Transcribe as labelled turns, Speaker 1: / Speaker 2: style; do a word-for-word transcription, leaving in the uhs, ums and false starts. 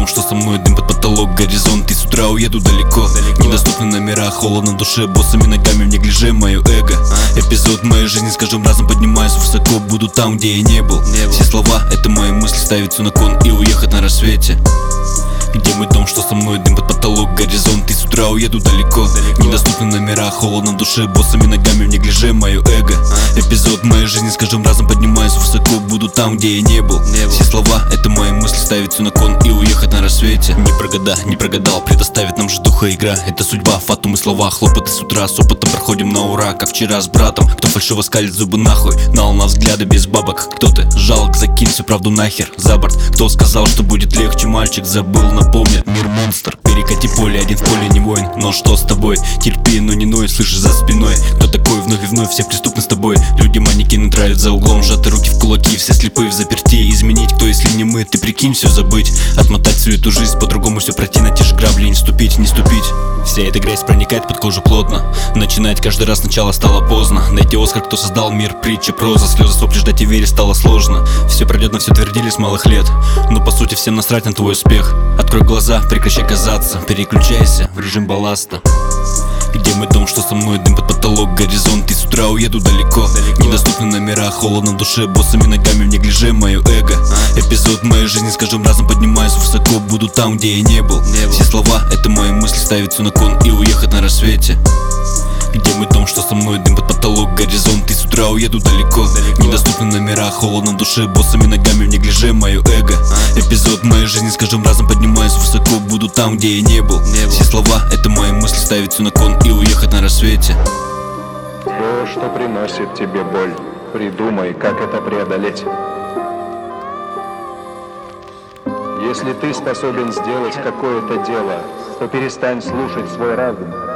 Speaker 1: том, что со мной дым под потолок, горизонт. И с утра уеду далеко, недоступны номера, холодно в душе, боссами ногами в неглиже мое эго. Эпизод моей жизни, скажем, разом поднимаюсь высоко, буду там, где я не был. Все слова — это мои мысли, ставить все на кон и уехать на рассвете. Где мой дом, что со мной дым под потолок, горизонт. И с утра уеду далеко, недоступны номера, холодно в душе, боссами ногами в неглиже мое эго. Эпизод моей жизни, скажем, разом поднимаюсь высоко, буду там, где я не был. Все слова — это мои мысли, ставить все на кон и уехать на рассвете. Не про года, не прогадал, предоставит нам же духа игра. Это судьба, фатум и слова, хлопоты с утра, с опытом проходим на ура. Как вчера с братом, кто фальшиво скалит зубы нахуй, нал на взгляды без бабок. Кто-то жалок, закинь всю правду нахер за борт. Кто сказал, что будет легче, мальчик забыл, напомни, мир монстр. Перекати поле, один в поле не воин. Но что с тобой? Терпи, но не ной, слышишь за спиной. Кто такой? Вновь и вновь все преступны с тобой. Люди манекены травят за углом, сжаты руки в кулаки, все слепые в заперти. Изменить кто, если не мы? Ты прикинь, все забыть, отмотать всю эту жизнь, по-другому все пройти, на те же грабли не ступить, не ступить. Вся эта грязь проникает под кожу плотно. Начинать каждый раз сначала стало поздно. Найти Оскар, кто создал мир, притча, проза, слезы, сопли, ждать и верить стало сложно. Все пройдет, на все твердили с малых лет, но по сути всем насрать на твой успех. Открой глаза, прекращай казаться, переключайся в режим балласта. Где мой дом, что со мной дым под потолок, горизонт. И с утра уеду далеко, недоступны номера, холодно в душе, боссами ногами в неглиже мое эго. Эпизод моей жизни, скажем, разом поднимаюсь высоко, буду там, где я не был. Все слова — это мои мысли, ставить все на кон и уехать на рассвете. Где мой дом, что со мной дым под потолок, горизонт. И с утра уеду далеко, недоступны номера, холодно в душе, боссами ногами в неглиже мое эго. Эпизод моей жизни, скажем, разом поднимаюсь высоко, буду там, где я не был. Все слова — это мои мысли, ставить все на кон и уехать на рассвете.
Speaker 2: То, что приносит тебе боль, придумай, как это преодолеть. Если ты способен сделать какое-то дело, то перестань слушать свой разум.